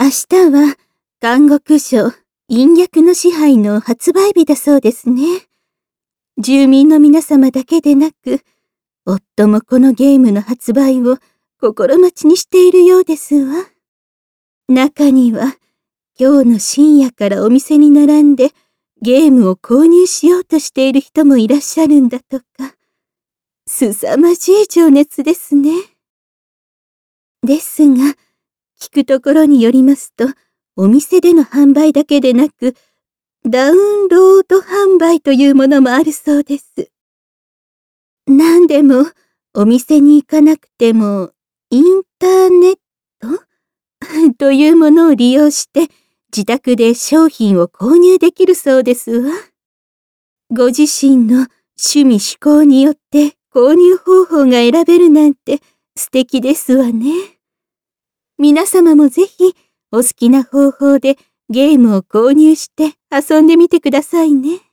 明日は、監獄所、隠虐の支配の発売日だそうですね。住民の皆様だけでなく、夫もこのゲームの発売を心待ちにしているようですわ。中には、今日の深夜からお店に並んでゲームを購入しようとしている人もいらっしゃるんだとか。凄まじい情熱ですね。ですが、聞くところによりますと、お店での販売だけでなく、ダウンロード販売というものもあるそうです。なんでも、お店に行かなくても、インターネットというものを利用して、自宅で商品を購入できるそうですわ。ご自身の趣味嗜好によって購入方法が選べるなんて素敵ですわね。皆様もぜひお好きな方法でゲームを購入して遊んでみてくださいね。